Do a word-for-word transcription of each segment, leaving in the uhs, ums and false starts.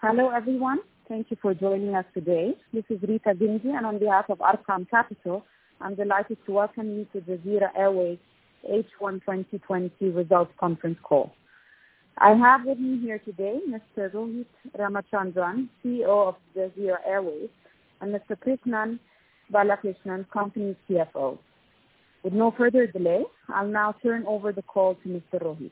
Hello, everyone. Thank you for joining us today. This is Rita Ginji, and on behalf of Arqam Capital, I'm delighted to welcome you to Jazeera Airways H one twenty twenty results conference call. I have with me here today Mister Rohit Ramachandran, C E O of Jazeera Airways, and Mister Krishnan Balakrishnan, company C F O. With no further delay, I'll now turn over the call to Mister Rohit.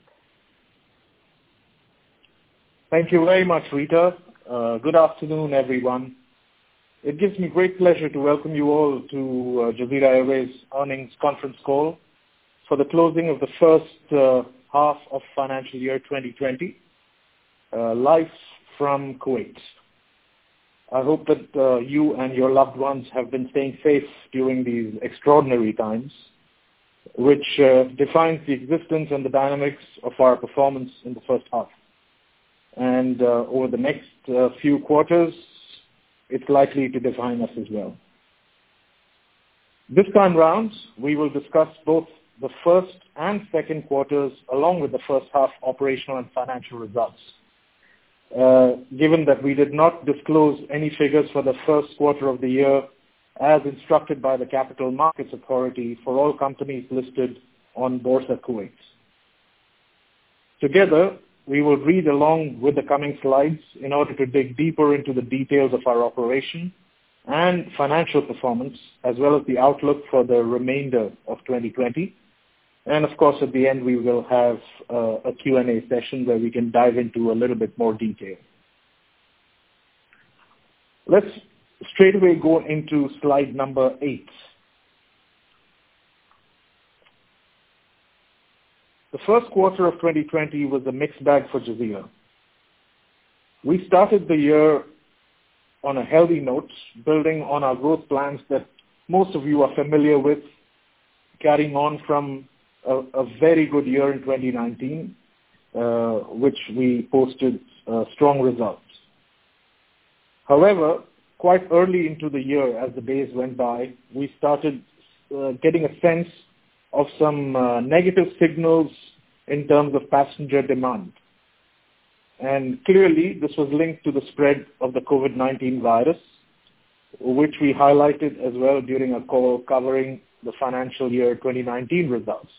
Thank you very much, Rita. Uh, good afternoon, everyone. It gives me great pleasure to welcome you all to uh, Jazeera Airways earnings conference call for the closing of the first uh, half of financial year twenty twenty, uh, live from Kuwait. I hope that uh, you and your loved ones have been staying safe during these extraordinary times, which uh, defines the existence and the dynamics of our performance in the first half. And uh, over the next uh, few quarters, it's likely to define us as well. This time round, we will discuss both the first and second quarters along with the first half operational and financial results. Uh, given that we did not disclose any figures for the first quarter of the year as instructed by the Capital Markets Authority for all companies listed on Borsa Kuwait. Together, we will read along with the coming slides in order to dig deeper into the details of our operation and financial performance, as well as the outlook for the remainder of twenty twenty. And of course, at the end, we will have uh, a Q and A session where we can dive into a little bit more detail. Let's straight away go into slide number eight. The first quarter of twenty twenty was a mixed bag for Jazeera. We started the year on a healthy note, building on our growth plans that most of you are familiar with, carrying on from a, a very good year in twenty nineteen, uh, which we posted uh, strong results. However, quite early into the year, as the days went by, we started uh, getting a sense of some uh, negative signals in terms of passenger demand. And clearly, this was linked to the spread of the COVID nineteen virus, which we highlighted as well during a call covering the financial year twenty nineteen results.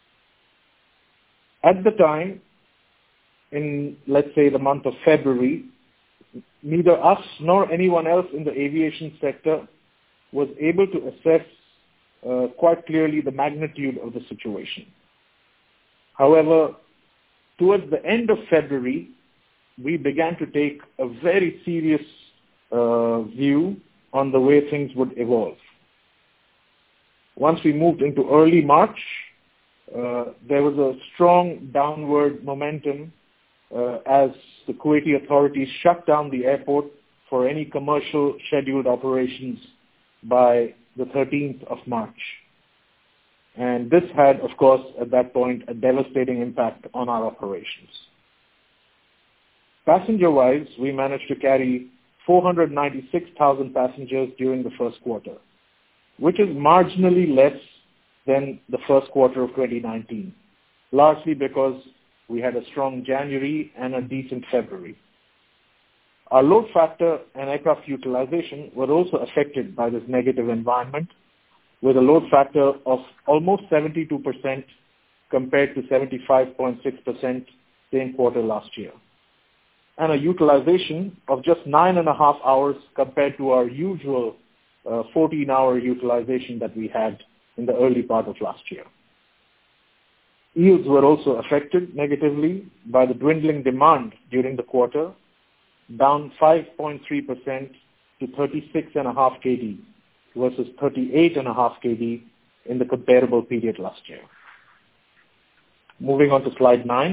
At the time, in, let's say, the month of February, neither us nor anyone else in the aviation sector was able to assess Uh, quite clearly the magnitude of the situation. However, towards the end of February, we began to take a very serious uh, view on the way things would evolve. Once we moved into early March, uh, there was a strong downward momentum uh, as the Kuwaiti authorities shut down the airport for any commercial scheduled operations by the thirteenth of March. And this had, of course, at that point, a devastating impact on our operations. Passenger-wise, we managed to carry four hundred ninety-six thousand passengers during the first quarter, which is marginally less than the first quarter of twenty nineteen, largely because we had a strong January and a decent February. Our load factor and aircraft utilization were also affected by this negative environment, with a load factor of almost seventy-two percent compared to seventy-five point six percent same quarter last year, and a utilization of just nine and a half hours compared to our usual uh, fourteen-hour utilization that we had in the early part of last year. Yields were also affected negatively by the dwindling demand during the quarter, down five point three percent to thirty-six point five kilograms versus thirty-eight point five kilograms in the comparable period last year. Moving on to slide nine.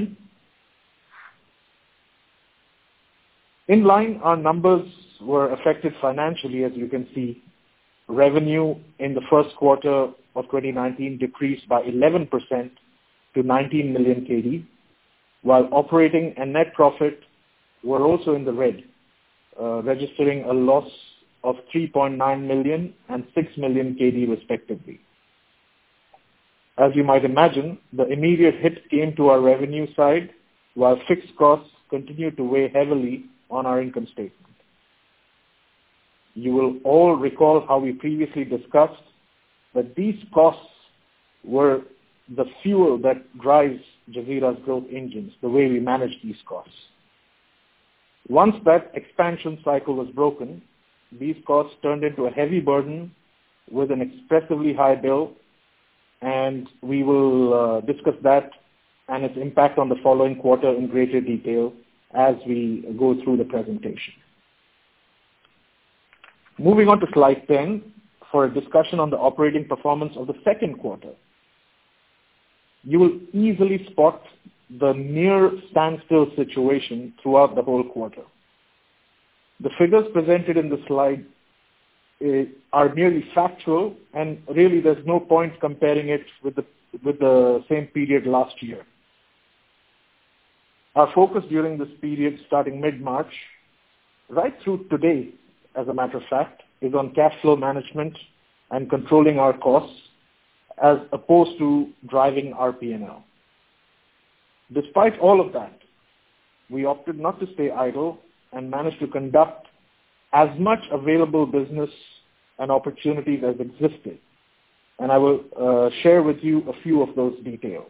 In line, our numbers were affected financially, as you can see. Revenue in the first quarter of twenty nineteen decreased by eleven percent to nineteen million kilograms, while operating and net profit were also in the red, uh, registering a loss of three point nine million and six million kilograms respectively. As you might imagine, the immediate hit came to our revenue side, while fixed costs continued to weigh heavily on our income statement. You will all recall how we previously discussed that these costs were the fuel that drives Jazeera's growth engines, the way we manage these costs. Once that expansion cycle was broken, these costs turned into a heavy burden with an expressively high bill, and we will uh, discuss that and its impact on the following quarter in greater detail as we go through the presentation. Moving on to slide ten for a discussion on the operating performance of the second quarter. You will easily spot the near standstill situation throughout the whole quarter. The figures presented in the slide uh, are merely factual, and really there's no point comparing it with the, with the same period last year. Our focus during this period, starting mid-March, right through today, as a matter of fact, is on cash flow management and controlling our costs as opposed to driving our P and L. Despite all of that, we opted not to stay idle and managed to conduct as much available business and opportunities as existed. And I will uh, share with you a few of those details.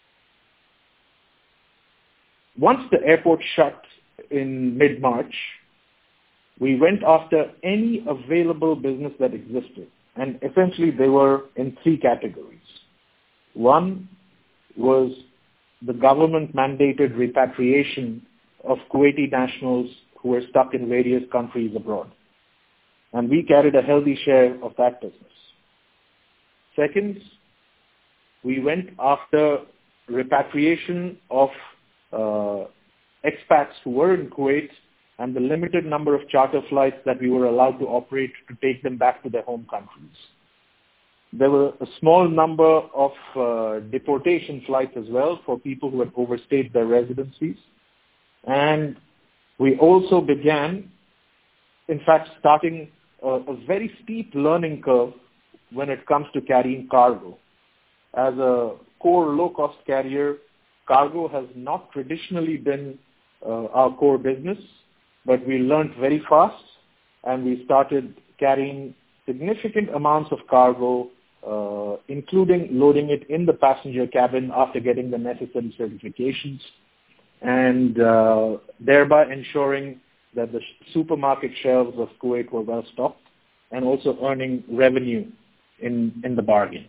Once the airport shut in mid-March, we went after any available business that existed. And essentially they were in three categories. One was the government-mandated repatriation of Kuwaiti nationals who were stuck in various countries abroad. And we carried a healthy share of that business. Second, we went after repatriation of uh, expats who were in Kuwait and the limited number of charter flights that we were allowed to operate to take them back to their home countries. There were a small number of uh, deportation flights as well for people who had overstayed their residencies. And we also began, in fact, starting a, a very steep learning curve when it comes to carrying cargo. As a core low-cost carrier, cargo has not traditionally been uh, our core business, but we learned very fast, and we started carrying significant amounts of cargo, uh, including loading it in the passenger cabin after getting the necessary certifications, and uh, thereby ensuring that the supermarket shelves of Kuwait were well stocked, and also earning revenue in, in the bargain.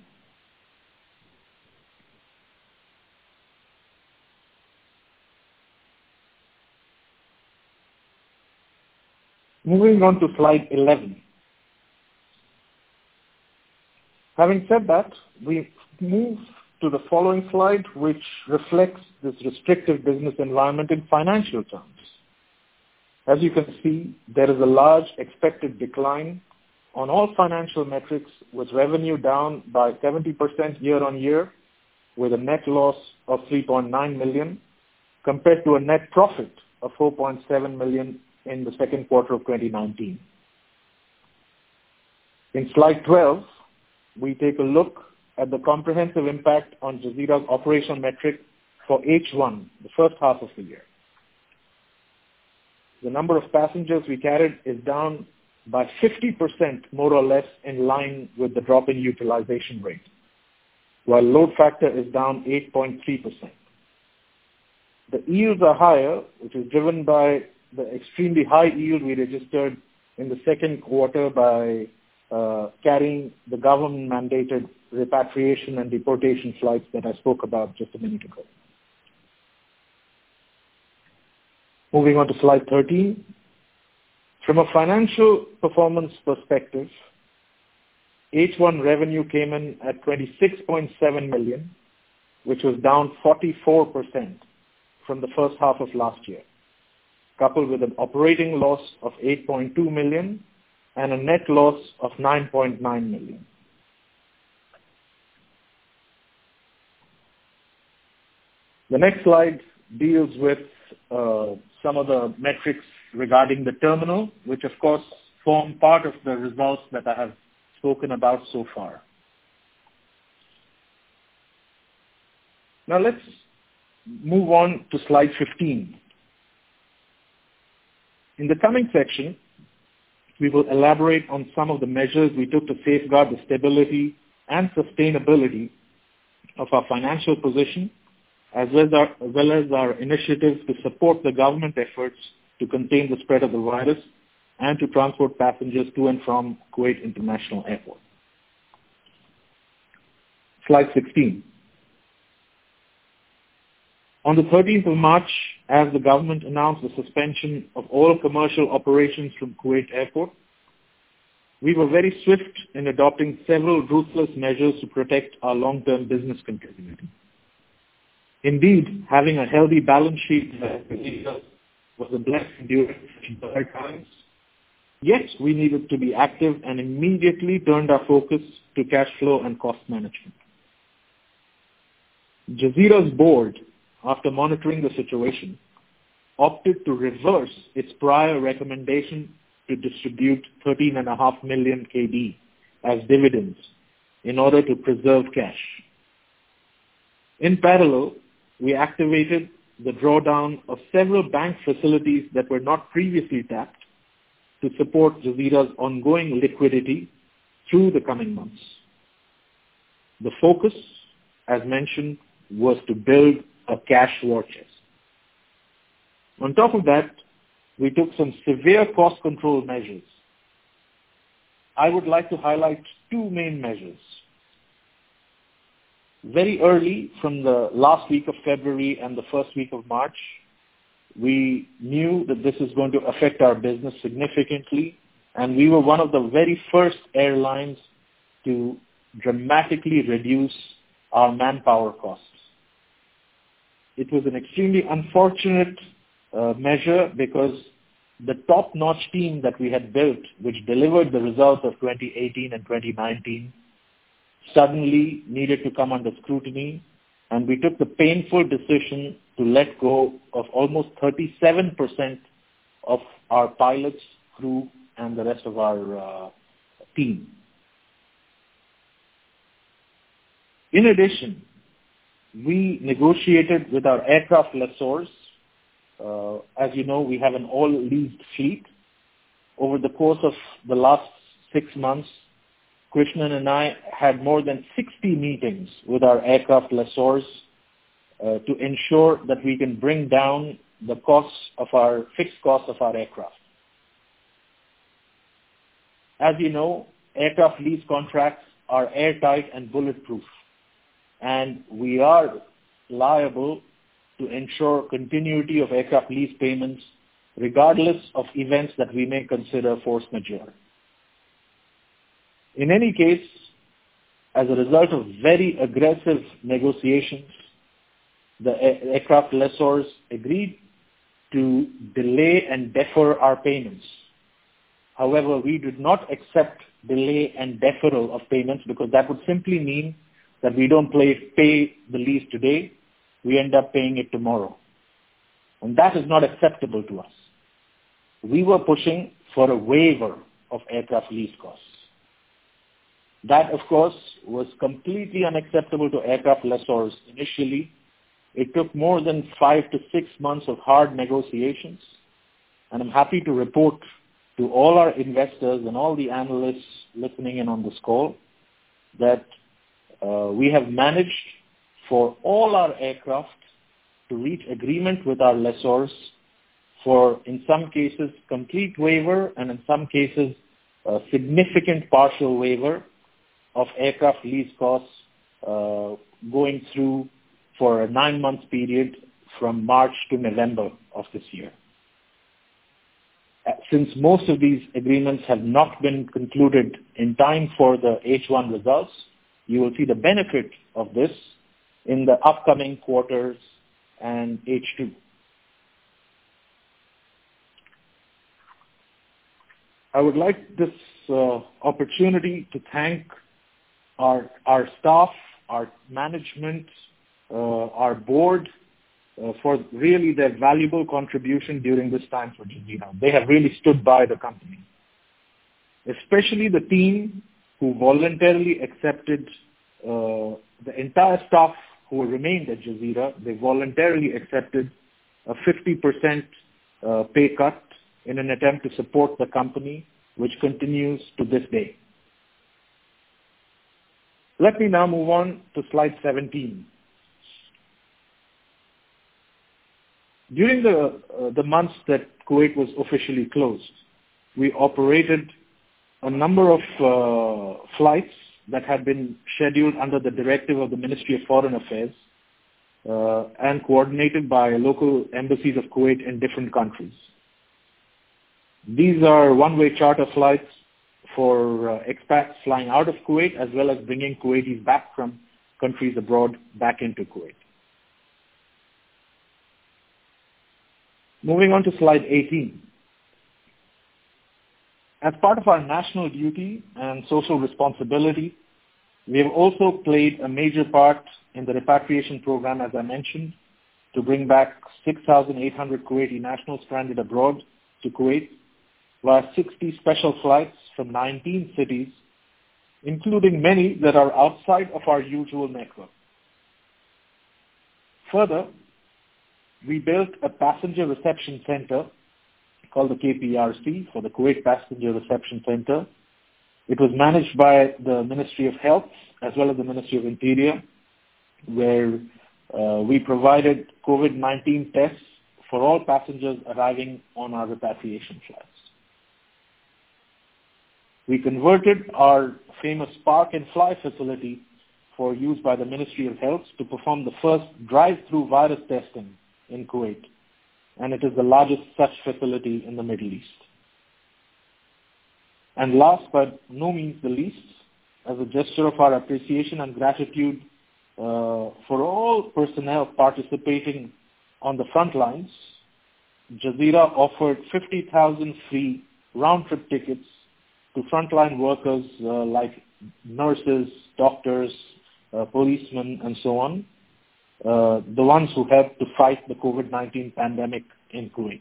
Moving on to slide eleven. Having said that, we move to the following slide, which reflects this restrictive business environment in financial terms. As you can see, there is a large expected decline on all financial metrics, with revenue down by seventy percent year on year, with a net loss of three point nine million, compared to a net profit of four point seven million in the second quarter of twenty nineteen. In slide twelve, we take a look at the comprehensive impact on Jazeera's operational metric for H one, the first half of the year. The number of passengers we carried is down by fifty percent, more or less, in line with the drop in utilization rate, while load factor is down eight point three percent. The yields are higher, which is driven by the extremely high yield we registered in the second quarter by uh, carrying the government-mandated repatriation and deportation flights that I spoke about just a minute ago. Moving on to slide thirteen. From a financial performance perspective, H one revenue came in at twenty-six point seven million, which was down forty-four percent from the first half of last year, coupled with an operating loss of eight point two million and a net loss of nine point nine million. The next slide deals with uh, some of the metrics regarding the terminal, which of course form part of the results that I have spoken about so far. Now let's move on to slide fifteen. In the coming section, we will elaborate on some of the measures we took to safeguard the stability and sustainability of our financial position, as well as our, as well as our initiatives to support the government efforts to contain the spread of the virus and to transport passengers to and from Kuwait International Airport. Slide sixteen. On the thirteenth of March, as the government announced the suspension of all commercial operations from Kuwait Airport, we were very swift in adopting several ruthless measures to protect our long-term business continuity. Indeed, having a healthy balance sheet was a blessing during such times. Yet, we needed to be active and immediately turned our focus to cash flow and cost management. Jazeera's board, after monitoring the situation, opted to reverse its prior recommendation to distribute thirteen point five million K D as dividends in order to preserve cash. In parallel, we activated the drawdown of several bank facilities that were not previously tapped to support Jazeera's ongoing liquidity through the coming months. The focus, as mentioned, was to build a cash war chest. On top of that, we took some severe cost control measures. I would like to highlight two main measures. Very early, from the last week of February and the first week of March, we knew that this is going to affect our business significantly, and we were one of the very first airlines to dramatically reduce our manpower costs. It was an extremely unfortunate uh, measure because the top-notch team that we had built, which delivered the results of twenty eighteen and twenty nineteen, suddenly needed to come under scrutiny, and we took the painful decision to let go of almost thirty-seven percent of our pilots, crew, and the rest of our uh, team. In addition, we negotiated with our aircraft lessors. Uh, as you know, we have an all-leased fleet. Over the course of the last six months, Krishnan and I had more than sixty meetings with our aircraft lessors uh, to ensure that we can bring down the costs of our fixed costs of our aircraft. As you know, aircraft lease contracts are airtight and bulletproof, and we are liable to ensure continuity of aircraft lease payments regardless of events that we may consider force majeure. In any case, as a result of very aggressive negotiations, the aircraft lessors agreed to delay and defer our payments. However, we did not accept delay and deferral of payments because that would simply mean that we don't pay, pay the lease today, we end up paying it tomorrow. And that is not acceptable to us. We were pushing for a waiver of aircraft lease costs. That, of course, was completely unacceptable to aircraft lessors initially. It took more than five to six months of hard negotiations, and I'm happy to report to all our investors and all the analysts listening in on this call that uh, we have managed for all our aircraft to reach agreement with our lessors for, in some cases, complete waiver and in some cases, a significant partial waiver of aircraft lease costs uh, going through for a nine-month period from March to November of this year. Since most of these agreements have not been concluded in time for the H one results, you will see the benefit of this in the upcoming quarters and H two. I would like this uh, opportunity to thank our, our staff, our management, uh, our board, uh, for really their valuable contribution during this time for Jazeera. They have really stood by the company. Especially the team who voluntarily accepted, uh, the entire staff who remained at Jazeera, they voluntarily accepted a fifty percent uh, pay cut in an attempt to support the company, which continues to this day. Let me now move on to slide seventeen. During the, uh, the months that Kuwait was officially closed, we operated a number of uh, flights that had been scheduled under the directive of the Ministry of Foreign Affairs uh, and coordinated by local embassies of Kuwait in different countries. These are one-way charter flights for uh, expats flying out of Kuwait, as well as bringing Kuwaitis back from countries abroad back into Kuwait. Moving on to slide eighteen. As part of our national duty and social responsibility, we have also played a major part in the repatriation program, as I mentioned, to bring back six thousand eight hundred Kuwaiti nationals stranded abroad to Kuwait via sixty special flights from nineteen cities, including many that are outside of our usual network. Further, we built a passenger reception center called the K P R C, for the Kuwait Passenger Reception Center. It was managed by the Ministry of Health as well as the Ministry of Interior, where uh, we provided COVID nineteen tests for all passengers arriving on our repatriation flights. We converted our famous Park and Fly facility for use by the Ministry of Health to perform the first drive-through virus testing in Kuwait, and it is the largest such facility in the Middle East. And last but no means the least, as a gesture of our appreciation and gratitude uh, for all personnel participating on the front lines, Jazeera offered fifty thousand free round-trip tickets to frontline workers uh, like nurses, doctors, uh, policemen, and so on, uh, the ones who helped to fight the COVID nineteen pandemic in Kuwait.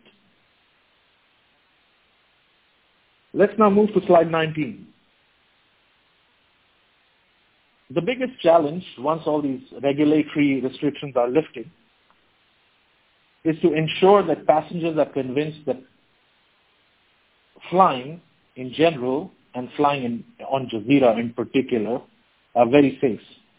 Let's now move to slide nineteen. The biggest challenge, once all these regulatory restrictions are lifted, is to ensure that passengers are convinced that flying in general and flying in, on Jazeera in particular are very safe.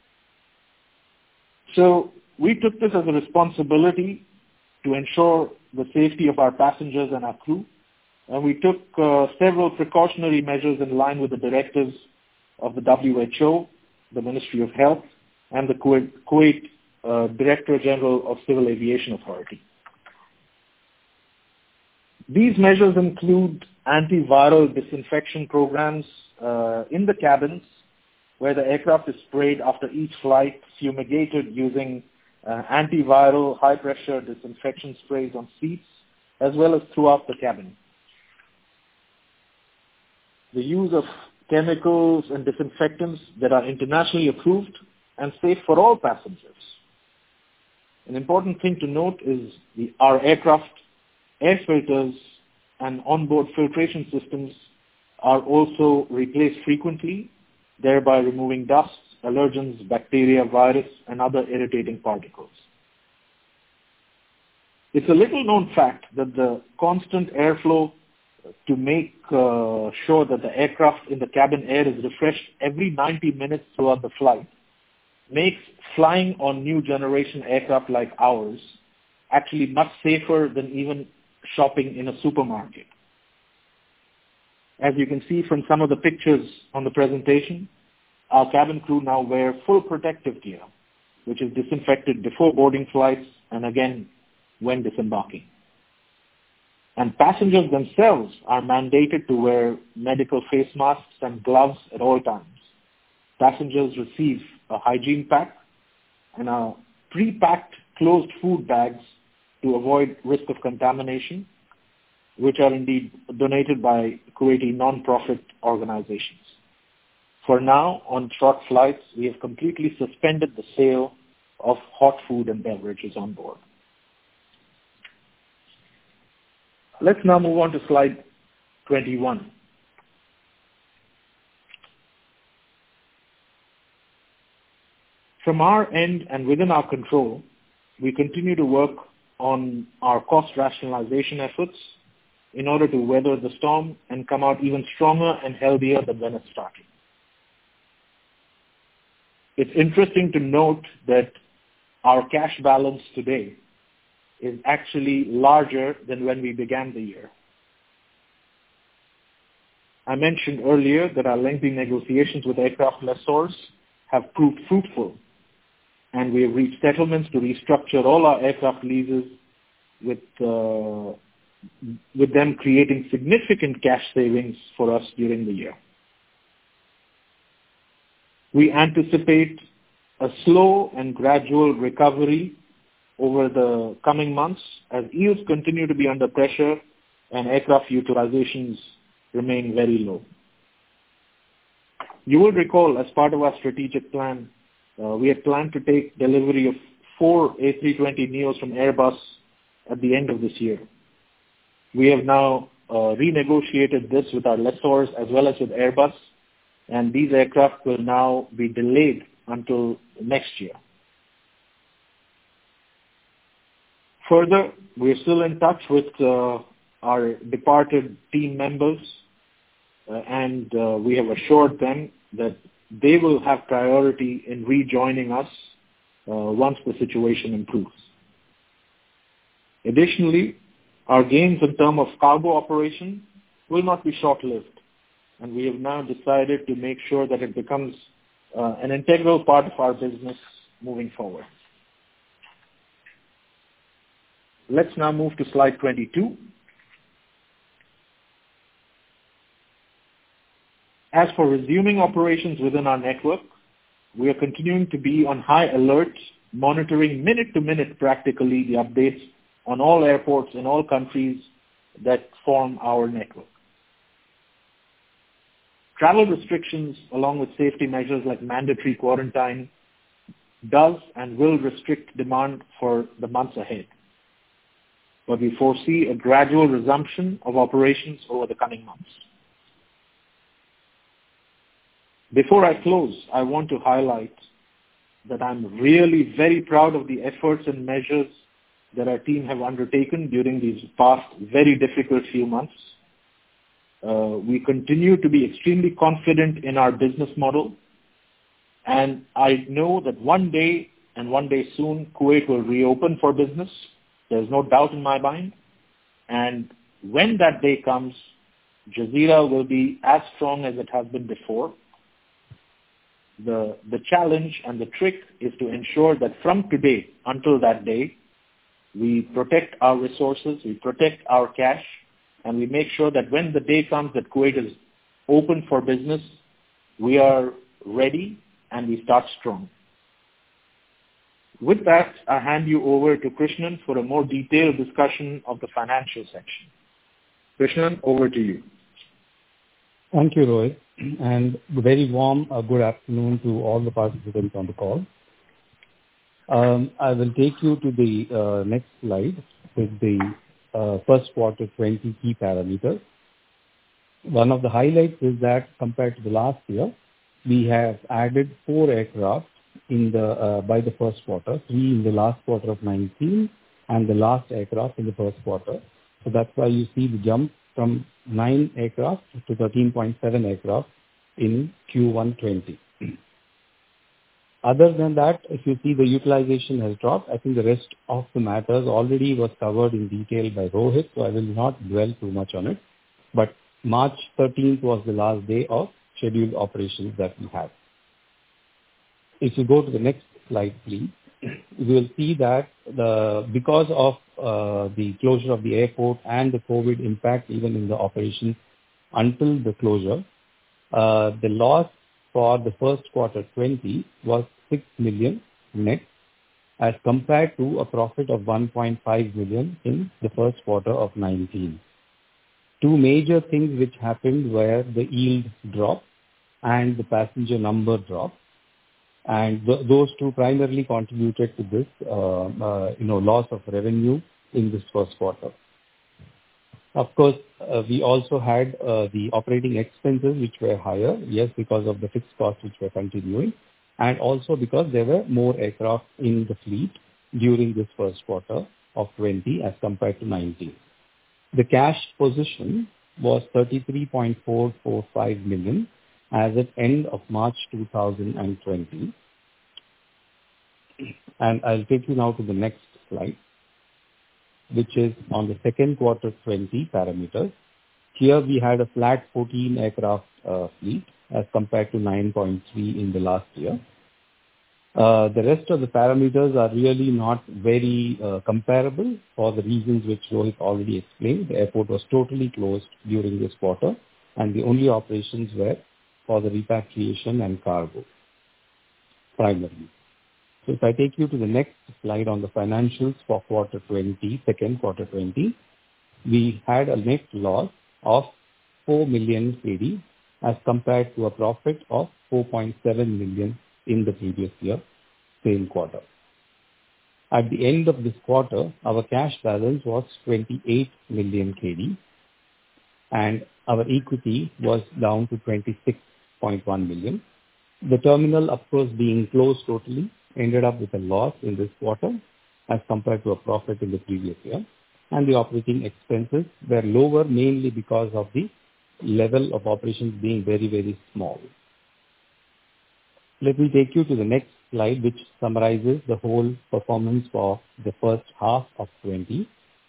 So we took this as a responsibility to ensure the safety of our passengers and our crew, and we took uh, several precautionary measures in line with the directives of the W H O, the Ministry of Health, and the Kuwait, Kuwait uh, Director General of Civil Aviation Authority. These measures include antiviral disinfection programs uh, in the cabins, where the aircraft is sprayed after each flight, fumigated using uh, antiviral high-pressure disinfection sprays on seats, as well as throughout the cabin. The use of chemicals and disinfectants that are internationally approved and safe for all passengers. An important thing to note is the, our aircraft air filters and onboard filtration systems are also replaced frequently, thereby removing dust, allergens, bacteria, virus, and other irritating particles. It's a little known fact that the constant airflow to make uh, sure that the aircraft in the cabin air is refreshed every ninety minutes throughout the flight makes flying on new generation aircraft like ours actually much safer than even shopping in a supermarket. As you can see from some of the pictures on the presentation, our cabin crew now wear full protective gear, which is disinfected before boarding flights and again when disembarking. And passengers themselves are mandated to wear medical face masks and gloves at all times. Passengers receive a hygiene pack and are pre-packed closed food bags to avoid risk of contamination, which are indeed donated by Kuwaiti non-profit organizations. For now, on short flights, we have completely suspended the sale of hot food and beverages on board. Let's now move on to slide twenty-one. From our end and within our control, we continue to work on our cost rationalization efforts in order to weather the storm and come out even stronger and healthier than when it started. It's interesting to note that our cash balance today is actually larger than when we began the year. I mentioned earlier that our lengthy negotiations with aircraft lessors have proved fruitful, and we have reached settlements to restructure all our aircraft leases with, uh, with them creating significant cash savings for us during the year. We anticipate a slow and gradual recovery over the coming months as yields continue to be under pressure and aircraft utilizations remain very low. You will recall, as part of our strategic plan, uh, we had planned to take delivery of four A three twenty neos from Airbus at the end of this year. We have now uh, renegotiated this with our lessors as well as with Airbus, and these aircraft will now be delayed until next year. Further, we are still in touch with uh, our departed team members, uh, and uh, we have assured them that they will have priority in rejoining us uh, once the situation improves. Additionally, our gains in terms of cargo operation will not be short-lived, and we have now decided to make sure that it becomes uh, an integral part of our business moving forward. Let's now move to slide twenty-two. As for resuming operations within our network, we are continuing to be on high alert, monitoring minute to minute practically the updates on all airports in all countries that form our network. Travel restrictions, along with safety measures like mandatory quarantine, does and will restrict demand for the months ahead. But we foresee a gradual resumption of operations over the coming months. Before I close, I want to highlight that I'm really very proud of the efforts and measures that our team have undertaken during these past very difficult few months. Uh, we continue to be extremely confident in our business model, and I know that one day and one day soon Kuwait will reopen for business. There's no doubt in my mind, and when that day comes, Jazeera will be as strong as it has been before. The, the challenge and the trick is to ensure that from today until that day, we protect our resources, we protect our cash, and we make sure that when the day comes that Kuwait is open for business, we are ready and we start strong. With that, I hand you over to Krishnan for a more detailed discussion of the financial section. Krishnan, over to you. Thank you, Rohit, and a very warm uh, good afternoon to all the participants on the call. Um, I will take you to the uh, next slide with the uh, first quarter twenty key parameters. One of the highlights is that compared to the last year, we have added four aircraft in the uh, by the first quarter, three in the last quarter of nineteen, and the last aircraft in the first quarter. So that's why you see the jump from nine aircraft to thirteen point seven aircraft in Q one twenty. Other than that, if you see the utilization has dropped, I think the rest of the matters already was covered in detail by Rohit, so I will not dwell too much on it. But March thirteenth was the last day of scheduled operations that we had. If you go to the next slide, please, you will see that the because of uh, the closure of the airport and the COVID impact even in the operation until the closure, uh, the loss for the first quarter twenty was six million net as compared to a profit of one point five million in the first quarter of nineteen. Two major things which happened were the yield drop and the passenger number drop. And th- those two primarily contributed to this, uh, uh, you know, loss of revenue in this first quarter. Of course, uh, we also had uh, the operating expenses which were higher, yes, because of the fixed costs which were continuing, and also because there were more aircraft in the fleet during this first quarter of twenty as compared to nineteen. The cash position was thirty-three point four four five million as at end of March two thousand twenty. And I'll take you now to the next slide, which is on the second quarter twenty parameters. Here we had a flat fourteen aircraft uh, fleet as compared to nine point three in the last year. Uh, the rest of the parameters are really not very uh, comparable for the reasons which Rohit already explained. The airport was totally closed during this quarter, and the only operations were for the repatriation and cargo, primarily. So if I take you to the next slide on the financials for quarter twenty, second quarter twenty, we had a net loss of four million K D as compared to a profit of four point seven million in the previous year, same quarter. At the end of this quarter, our cash balance was twenty-eight million K D and our equity was down to twenty-six point one million. The terminal, of course, being closed totally, ended up with a loss in this quarter as compared to a profit in the previous year. And the operating expenses were lower mainly because of the level of operations being very, very small. Let me take you to the next slide, which summarizes the whole performance for the first half of twenty.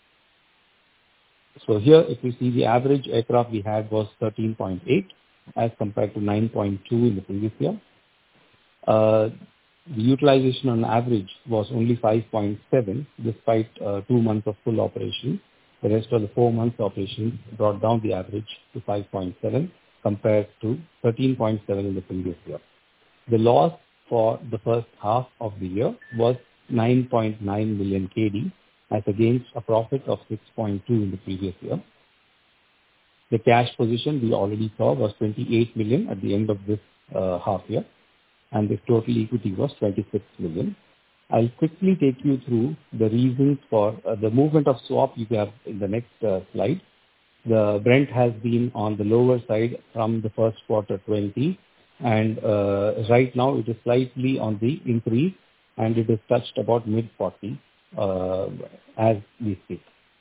So here, if you see, the average aircraft we had was thirteen point eight as compared to nine point two in the previous year. Uh, the utilization on average was only five point seven despite uh, two months of full operation. The rest of the four months operation brought down the average to five point seven compared to thirteen point seven in the previous year. The loss for the first half of the year was nine point nine million K D as against a profit of six point two in the previous year. The cash position we already saw was twenty-eight million at the end of this uh, half year, and the total equity was twenty-six million. I'll quickly take you through the reasons for uh, the movement of swap you have in the next uh, slide. The Brent has been on the lower side from the first quarter twenty, and uh, right now it is slightly on the increase, and it is touched about mid forty uh, as we speak.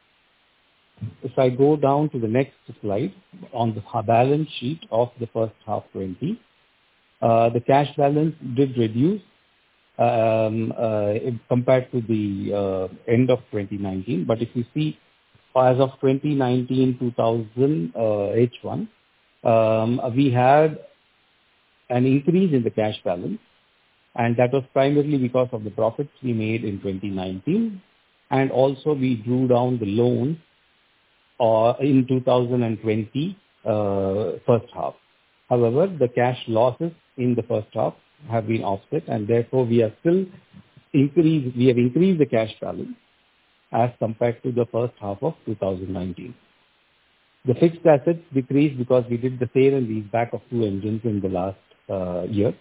If I go down to the next slide on the balance sheet of the first half twenty, uh, the cash balance did reduce um, uh, compared to the uh, end of twenty nineteen. But if you see, as of twenty nineteen two thousand uh, H one, um, we had an increase in the cash balance, and that was primarily because of the profits we made in twenty nineteen, and also we drew down the loan uh, in two thousand twenty uh, first half. However, the cash losses in the first half have been offset, and therefore we are still increased. We have increased the cash balance as compared to the first half of two thousand nineteen. The fixed assets decreased because we did the sale and lease back of two engines in the last uh, year.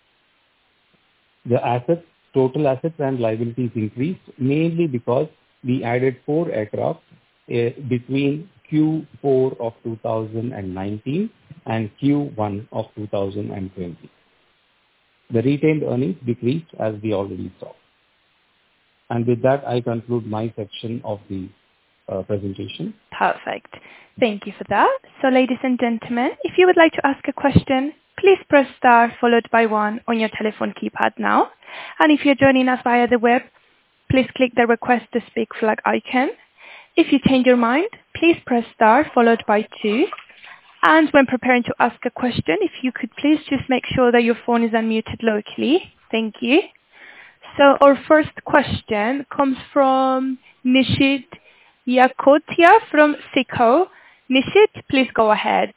The assets, total assets and liabilities increased mainly because we added four aircraft uh, between Q four of two thousand nineteen and Q one of two thousand twenty. The retained earnings decreased as we already saw. And with that, I conclude my section of the uh, presentation. Perfect. Thank you for that. So ladies and gentlemen, if you would like to ask a question, please press star followed by one on your telephone keypad now. And if you're joining us via the web, please click the request to speak flag icon. If you change your mind, please press star followed by two. And when preparing to ask a question, if you could please just make sure that your phone is unmuted locally. Thank you. So our first question comes from Nishit Yakotia from SICO. Nishit, please go ahead.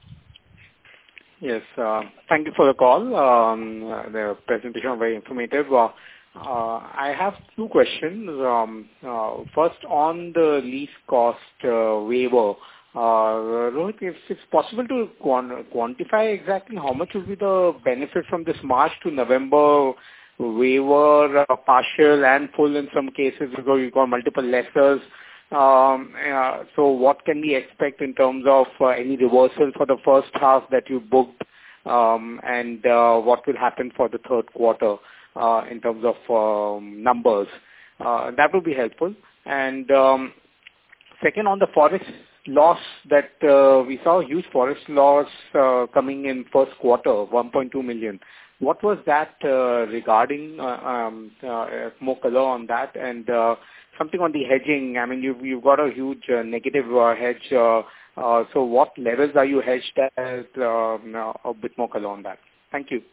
Yes, uh, thank you for the call. Um, uh, the presentation was very informative. Uh, uh, I have two questions. Um, uh, first, on the lease cost uh, waiver. Uh, Rohit, if it's possible to quant- quantify exactly how much will be the benefit from this March to November waiver, uh, partial and full in some cases, because you've got multiple lessors. Um, uh, so what can we expect in terms of uh, any reversal for the first half that you booked, um, and uh, what will happen for the third quarter uh, in terms of um, numbers? Uh, that would be helpful. And um, second, on the forex loss that uh, we saw a huge forex loss uh, coming in first quarter, one point two million. What was that uh, regarding? Uh, um, uh, more color on that, and uh, something on the hedging. I mean, you've you've got a huge uh, negative uh, hedge. Uh, uh, so, what levels are you hedged at? Um, uh, a bit more color on that. Thank you.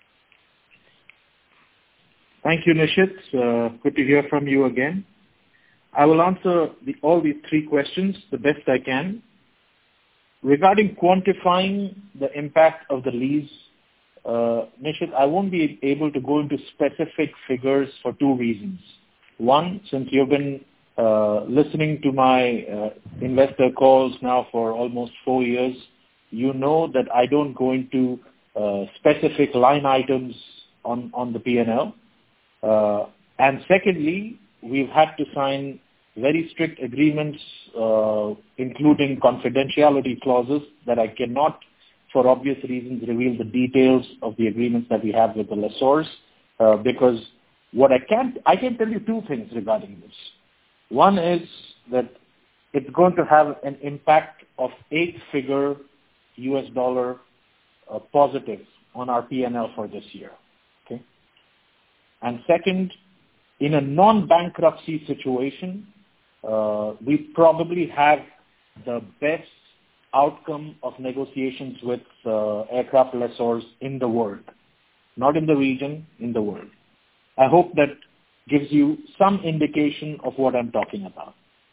Thank you, Nishit. Uh, good to hear from you again. I will answer the, all these three questions the best I can. Regarding quantifying the impact of the lease, uh, Nishit, I won't be able to go into specific figures for two reasons. One, since you've been uh, listening to my uh, investor calls now for almost four years, you know that I don't go into uh, specific line items on, on the P and L. Uh, and secondly, we've had to sign very strict agreements, uh, including confidentiality clauses that I cannot, for obvious reasons, reveal the details of the agreements that we have with the lessors, uh, because what I can, I can tell you two things regarding this. One is that it's going to have an impact of eight-figure U S dollar uh, positive on our P and L for this year. Okay. And second, in a non-bankruptcy situation, uh, we probably have the best outcome of negotiations with uh, aircraft lessors in the world. Not in the region, in the world. I hope that gives you some indication of what I'm talking about.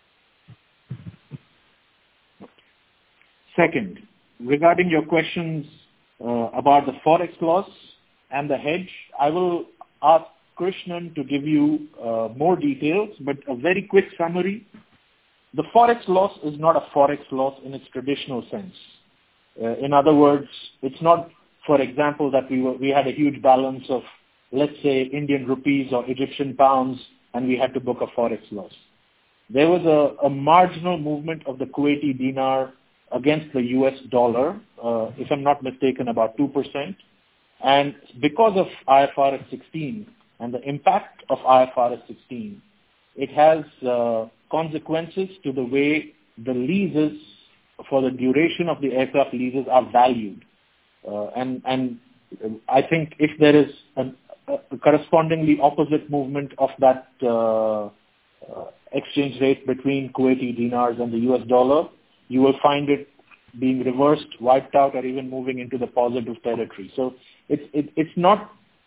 Second, regarding your questions uh, about the forex loss and the hedge, I will ask Krishnan to give you uh, more details, but a very quick summary. The forex loss is not a forex loss in its traditional sense. Uh, in other words, it's not, for example, that we were, we had a huge balance of, let's say, Indian rupees or Egyptian pounds, and we had to book a forex loss. There was a, a marginal movement of the Kuwaiti dinar against the U S dollar, uh, if I'm not mistaken, about two percent. And because of I F R S sixteen and the impact of I F R S sixteen, it has uh, consequences to the way the leases for the duration of the aircraft leases are valued. Uh, and, and I think if there is an, a correspondingly opposite movement of that uh, uh, exchange rate between Kuwaiti dinars and the U S dollar, you will find it being reversed, wiped out, or even moving into the positive territory. So it's it, it's not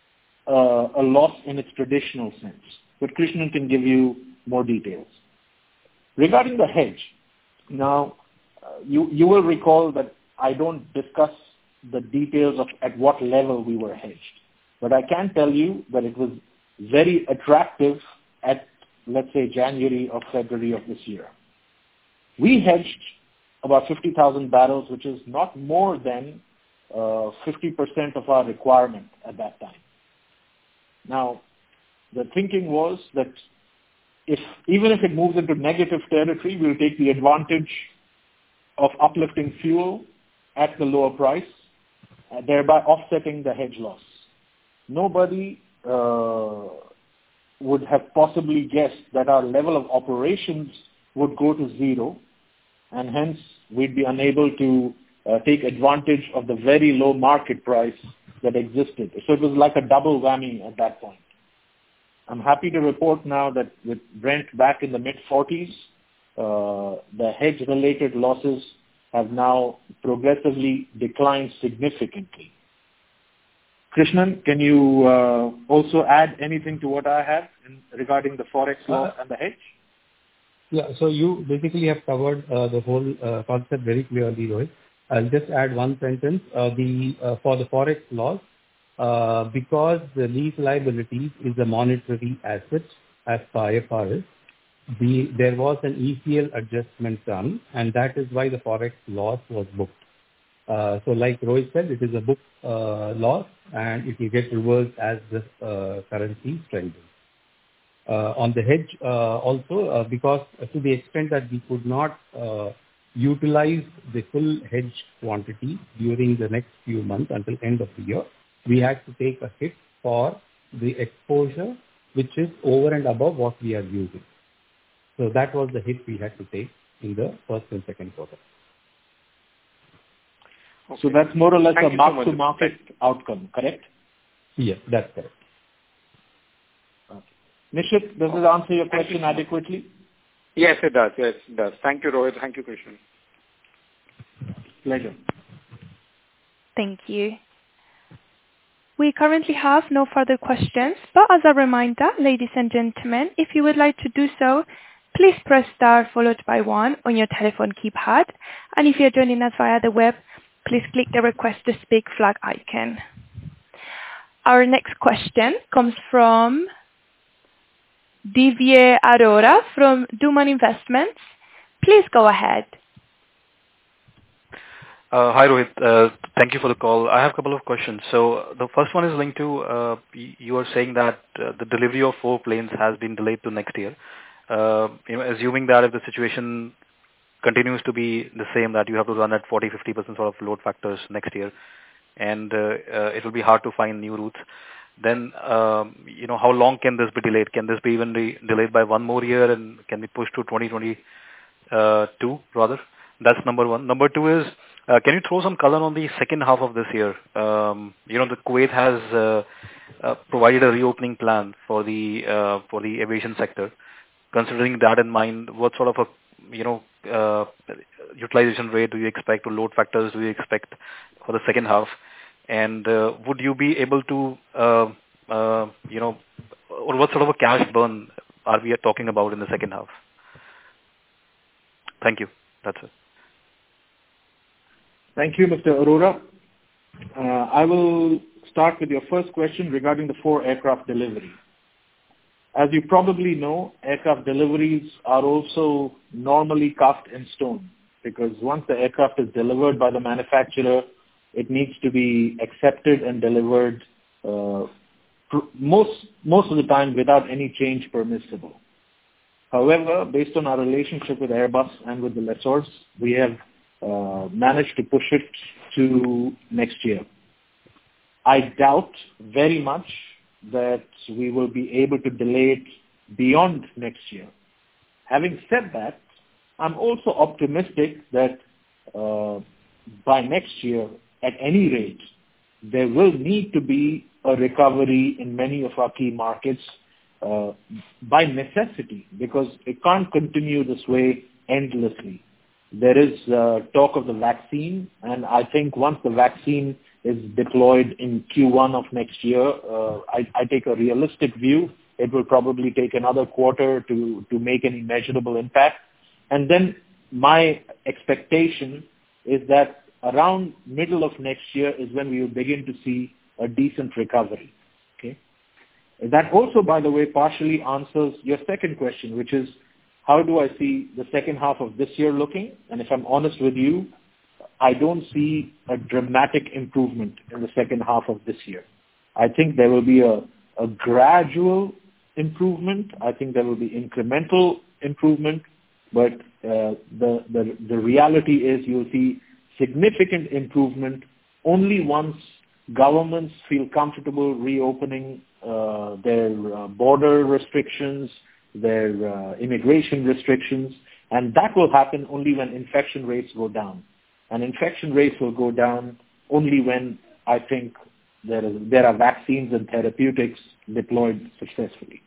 uh, a loss in its traditional sense. But Krishnan can give you more details. Regarding the hedge, now uh, you you will recall that I don't discuss the details of at what level we were hedged. But I can tell you that it was very attractive at, let's say, January or February of this year. We hedged about fifty thousand barrels, which is not more than uh, fifty percent of our requirement at that time. Now, the thinking was that if even if it moves into negative territory, we'll take the advantage of uplifting fuel at the lower price, uh, thereby offsetting the hedge loss. Nobody uh, would have possibly guessed that our level of operations would go to zero, and hence we'd be unable to uh, take advantage of the very low market price that existed. So it was like a double whammy at that point. I'm happy to report now that with Brent back in the mid forties, uh, the hedge-related losses have now progressively declined significantly. Krishnan, can you uh, also add anything to what I have in, regarding the forex loss uh, and the hedge? Yeah, so you basically have covered uh, the whole uh, concept very clearly, Rohit. I'll just add one sentence. Uh, the uh, for the forex loss, uh, because the lease liabilities is a monetary asset as per I F R S, the, there was an E C L adjustment done, and that is why the forex loss was booked. Uh, so like Rohit said, it is a book uh, loss, and it will get reversed as the uh, currency strengthens. Uh, on the hedge uh, also, uh, because uh, to the extent that we could not uh, utilize the full hedge quantity during the next few months until end of the year, we had to take a hit for the exposure which is over and above what we are using. So that was the hit we had to take. in the first and second quarter. Okay. So that's more or less Thank a mark-to-market outcome, correct? Yes, that's correct. Okay. Nishit, does this answer your question adequately? Yes, it does. Yes, it does. Thank you, Rohit. Thank you, Krishnan. Pleasure. Thank you. We currently have no further questions, but as a reminder, ladies and gentlemen, if you would like to do so, please press star followed by one on your telephone keypad. And if you're joining us via the web, please click the request to speak flag icon. Our next question comes from Divya Arora from Duman Investments. Please go ahead. Uh, hi, Rohit. Uh, thank you for the call. I have a couple of questions. So the first one is linked to, uh, you are saying that uh, the delivery of four planes has been delayed to next year. Uh, you know, assuming that if the situation continues to be the same, that you have to run at forty to fifty percent sort of load factors next year, and uh, uh, it will be hard to find new routes, then, um, you know, how long can this be delayed? Can this be even be delayed by one more year and can be pushed to twenty twenty-two rather? That's number one. Number two is, uh, can you throw some color on the second half of this year? Um, you know, the Kuwait has uh, uh, provided a reopening plan for the uh, for the aviation sector. Considering that in mind, what sort of a, you know, uh, utilization rate do you expect, or load factors do you expect for the second half? And uh, would you be able to, uh, uh, you know, or what sort of a cash burn are we talking about in the second half? Thank you. That's it. Thank you, Mister Arora. Uh, I will start with your first question regarding the four aircraft delivery. As you probably know, aircraft deliveries are also normally cast in stone, because once the aircraft is delivered by the manufacturer, it needs to be accepted and delivered uh, most, most of the time without any change permissible. However, based on our relationship with Airbus and with the lessors, we have uh, managed to push it to next year. I doubt very much that we will be able to delay it beyond next year. Having said that, I'm also optimistic that uh, by next year, at any rate, there will need to be a recovery in many of our key markets uh, by necessity, because it can't continue this way endlessly. There is uh, talk of the vaccine, and I think once the vaccine is deployed in Q one of next year, uh, I, I take a realistic view. It will probably take another quarter to, to make any measurable impact. And then my expectation is that around middle of next year is when we will begin to see a decent recovery. Okay. That also, by the way, partially answers your second question, which is, how do I see the second half of this year looking? And if I'm honest with you, I don't see a dramatic improvement in the second half of this year. I think there will be a, a gradual improvement. I think there will be incremental improvement, but uh, the, the, the reality is you'll see significant improvement only once governments feel comfortable reopening uh, their uh, border restrictions, their uh, immigration restrictions, and that will happen only when infection rates go down. And infection rates will go down only when I think there, is, there are vaccines and therapeutics deployed successfully.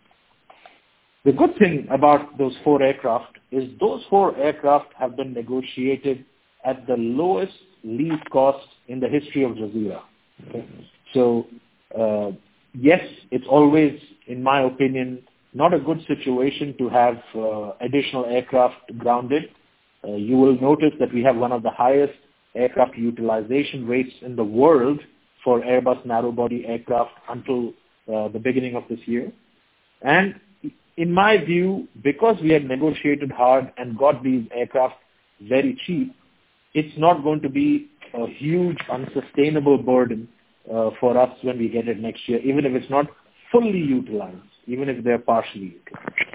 The good thing about those four aircraft is those four aircraft have been negotiated at the lowest lease cost in the history of Jazeera. Okay? So, uh, yes, it's always, in my opinion, not a good situation to have uh, additional aircraft grounded. Uh, you will notice that we have one of the highest aircraft utilization rates in the world for Airbus narrow-body aircraft until uh, the beginning of this year. And in my view, because we had negotiated hard and got these aircraft very cheap, it's not going to be a huge unsustainable burden uh, for us when we get it next year, even if it's not fully utilized, even if they're partially utilized.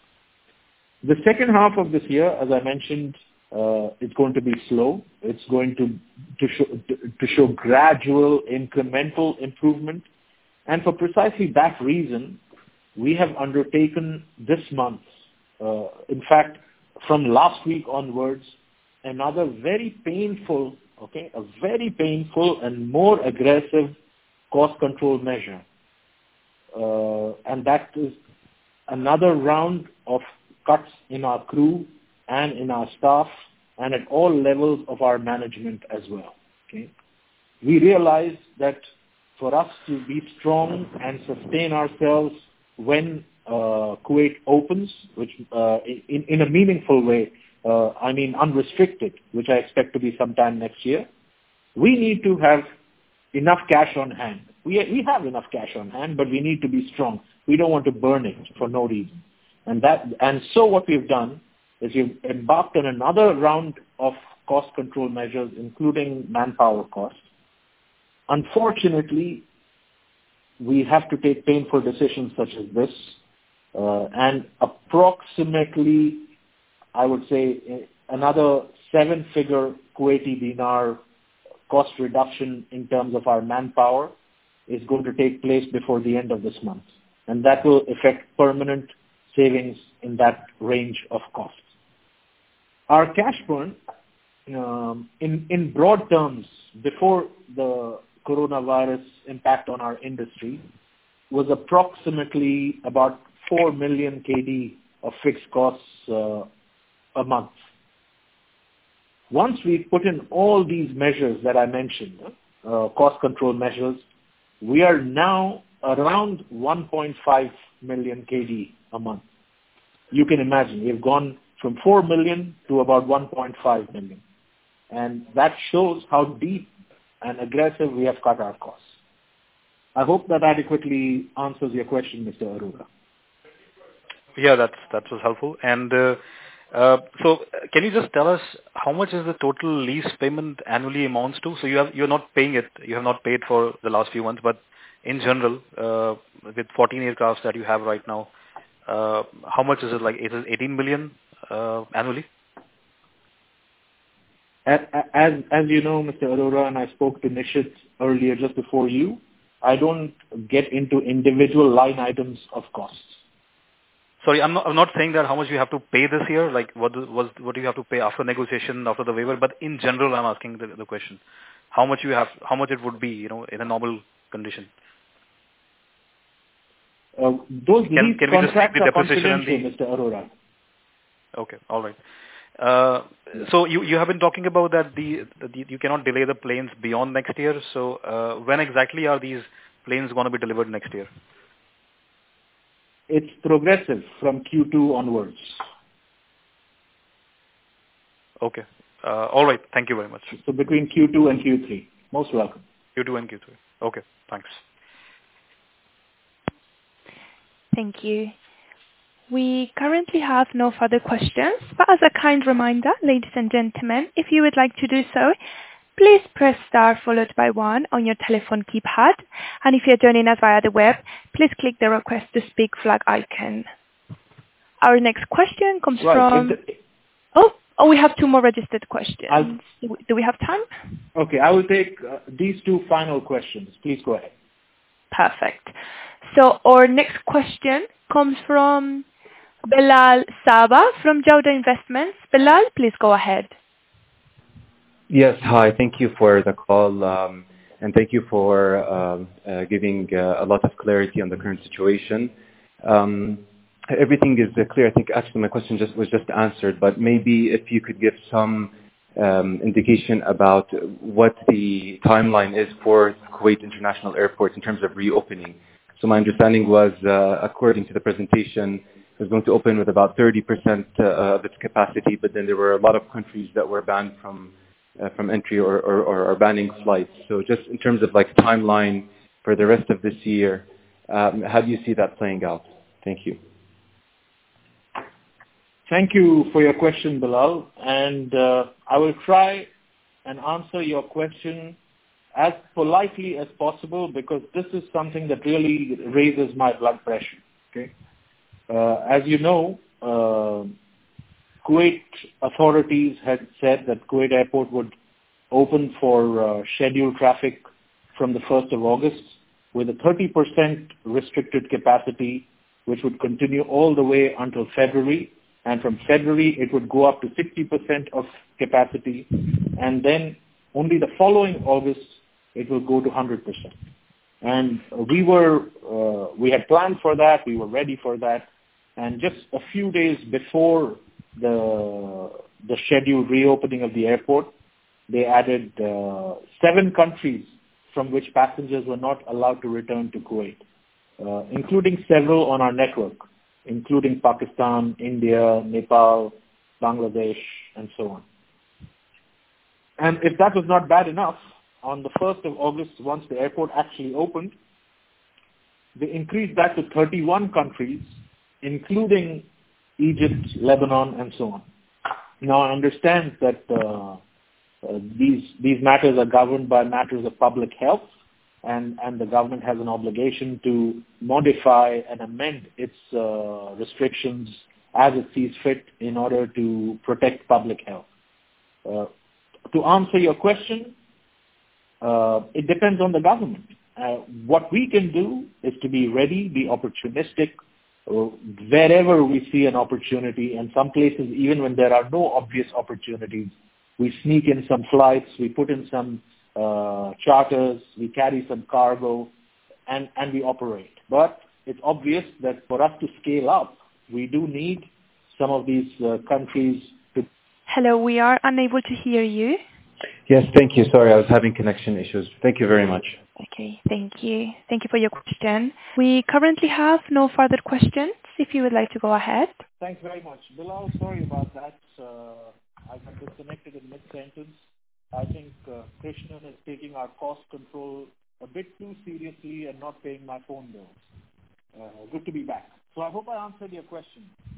The second half of this year, as I mentioned, uh, it's going to be slow. It's going to to show, to, to show gradual, incremental improvement. And for precisely that reason, we have undertaken this month, uh, in fact, from last week onwards, another very painful, okay, a very painful and more aggressive cost control measure. Uh, and that is another round of cuts in our crew and in our staff and at all levels of our management as well. Okay? We realize that for us to be strong and sustain ourselves when uh, Kuwait opens, which uh, in, in a meaningful way, uh, I mean unrestricted, which I expect to be sometime next year, we need to have enough cash on hand. We, we have enough cash on hand, but we need to be strong. We don't want to burn it for no reason. And that, and so what we've done is we've embarked on another round of cost control measures, including manpower costs. Unfortunately, we have to take painful decisions such as this, uh, and approximately, I would say, another seven-figure Kuwaiti dinar cost reduction in terms of our manpower is going to take place before the end of this month. And that will affect permanent savings in that range of costs. Our cash burn, um, in, in broad terms, before the coronavirus impact on our industry, was approximately about four million K D of fixed costs uh, a month. Once we put in all these measures that I mentioned, uh, cost control measures, we are now around one point five million K D a month. You can imagine, we've gone from four million to about one point five million. And that shows how deep and aggressive we have cut our costs. I hope that adequately answers your question, Mister Arora. Yeah, that's, that was helpful. And uh, uh, so can you just tell us how much is the total lease payment annually amounts to? So you have, you're not paying it, you have not paid for the last few months, but in general, uh, with fourteen aircrafts that you have right now, uh, how much is it? Like, is it eighteen million uh, annually? As, as, as you know, Mister Arora, and I spoke to Nishit earlier just before you, I don't get into individual line items of costs. Sorry, I'm not, I'm not saying that how much you have to pay this year, like what was what do you have to pay after negotiation, after the waiver, but in general, I'm asking the, the question. How much you have, how much it would be, you know, in a normal condition? Uh, those can, lease can we just take contracts the are depreciation and confidential, the... Mister Arora. Okay, all right. Uh, so you, you have been talking about that the, the you cannot delay the planes beyond next year. So uh, when exactly are these planes going to be delivered next year? It's progressive from Q two onwards. Okay. Uh, all right. Thank you very much. So between Q two and Q three. Most welcome. Q two and Q three. Okay. Thanks. Thank you. We currently have no further questions, but as a kind reminder, ladies and gentlemen, if you would like to do so, please press star followed by one on your telephone keypad. And if you're joining us via the web, please click the request to speak flag icon. Our next question comes right. from... The... Oh, oh, we have two more registered questions. I'll... Do we have time? Okay, I will take uh, these two final questions. Please go ahead. Perfect. So our next question comes from Bilal Saba from Jawda Investments. Bilal, please go ahead. Yes, hi. Thank you for the call, um, and thank you for um, uh, giving uh, a lot of clarity on the current situation. Um, everything is uh, clear. I think actually my question just was just answered, but maybe if you could give some um, indication about what the timeline is for Kuwait International Airport in terms of reopening. So my understanding was, uh, according to the presentation, it was going to open with about thirty percent uh, of its capacity, but then there were a lot of countries that were banned from uh, from entry or, or, or banning flights. So just in terms of like timeline for the rest of this year, um, how do you see that playing out? Thank you. Thank you for your question, Bilal. And uh, I will try and answer your question as politely as possible because this is something that really raises my blood pressure. Okay. Uh, as you know, uh, Kuwait authorities had said that Kuwait Airport would open for uh, scheduled traffic from the first of August with a thirty percent restricted capacity, which would continue all the way until February, and from February it would go up to sixty percent of capacity, and then only the following August it will go to one hundred percent. And we were, uh, we had planned for that, we were ready for that, and just a few days before the the scheduled reopening of the airport, they added uh, seven countries from which passengers were not allowed to return to Kuwait, uh, including several on our network, including Pakistan, India, Nepal, Bangladesh, and so on. And if that was not bad enough, on the first of August, once the airport actually opened, they increased that to thirty-one countries, including Egypt, Lebanon, and so on. Now, I understand that uh, uh, these these matters are governed by matters of public health, and, and the government has an obligation to modify and amend its uh, restrictions as it sees fit in order to protect public health. Uh, to answer your question, uh, it depends on the government. Uh, what we can do is to be ready, be opportunistic, uh, wherever we see an opportunity, and some places, even when there are no obvious opportunities, we sneak in some flights, we put in some uh, charters, we carry some cargo, and, and we operate. But it's obvious that for us to scale up, we do need some of these uh, countries to... Hello, we are unable to hear you. Yes, thank you. Sorry, I was having connection issues. Thank you very much. Okay, thank you. Thank you for your question. We currently have no further questions, if you would like to go ahead. Thanks very much. Bilal, sorry about that. Uh, I got disconnected in mid-sentence. I think uh, Krishnan is taking our cost control a bit too seriously and not paying my phone bills. Uh, good to be back. So I hope I answered your question.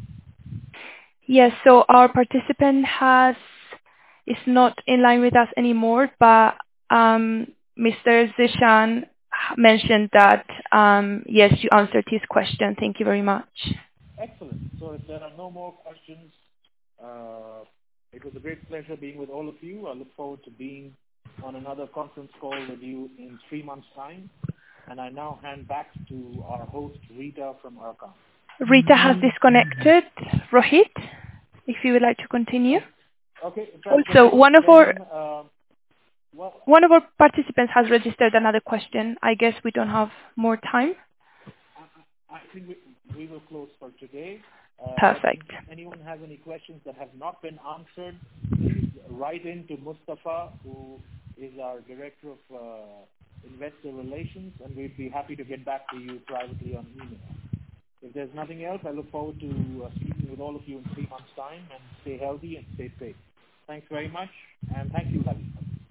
Yes, so our participant has is not in line with us anymore, but um, Mister Zishan mentioned that, um, yes, you answered his question. Thank you very much. Excellent. So if there are no more questions, uh, it was a great pleasure being with all of you. I look forward to being on another conference call with you in three months' time. And I now hand back to our host, Rita from Arqaam. Rita has disconnected. Rohit, if you would like to continue. Okay. Also, one of our uh, well, one of our participants has registered another question. I guess we don't have more time. I, I think we, we will close for today. Uh, Perfect. If anyone has any questions that have not been answered, please write in to Mustafa, who is our Director of uh, Investor Relations, and we'd be happy to get back to you privately on email. If there's nothing else, I look forward to uh, speaking with all of you in three months' time, and stay healthy and stay safe. Thanks very much, and thank you, Lavi.